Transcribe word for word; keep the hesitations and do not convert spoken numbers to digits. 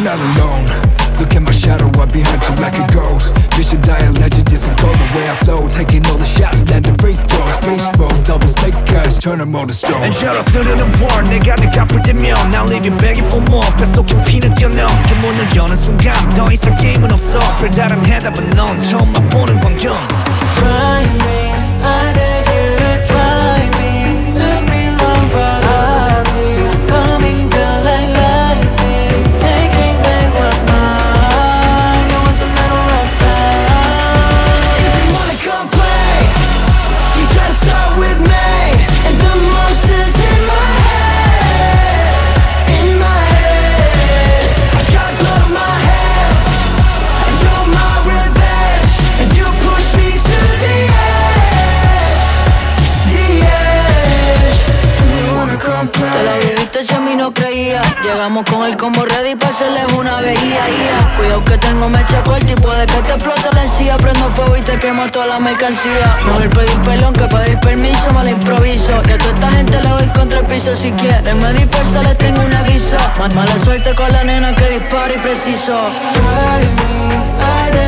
not alone. Look at my shadow, I'm behind you like a ghost. Mission die a legend, this will go the way I flow. Taking all the shots, landing free throws. Baseball, double stick guys, turn them all to stone. And shout out to the war, 내가 내 갚을 때면 Now living begging for more. 뱃속 깊이 느껴넣은 그 문을 여는 순간 더 이상 게임은 없어. 별다른 해답은 넌 처음 맛보는 광경. Try me, I beg you to try me. Took me long but I'll be coming down like lightning. Taking back what's mine. It was a matter of time. If you wanna come play, you gotta start with me. And the monsters in my head, in my head. I got blood on my hands, and you're my revenge. And you push me to the edge, the edge. Do you wanna come play? Te la viviste si a mí no creía. Llegamos con el combo ready pa' hacerles una veía. Yeah. Cuidado que tengo mecha corta y puede que te explote la encía. Prendo fuego y te quemo toda la mercancía. Mejor pedir pelón que pedir permiso, me la improviso. Y a toda esta gente le doy contra el piso. Si quieren medir fuerza les tengo un aviso. Más mala suerte con la nena que dispara y preciso. Try me, I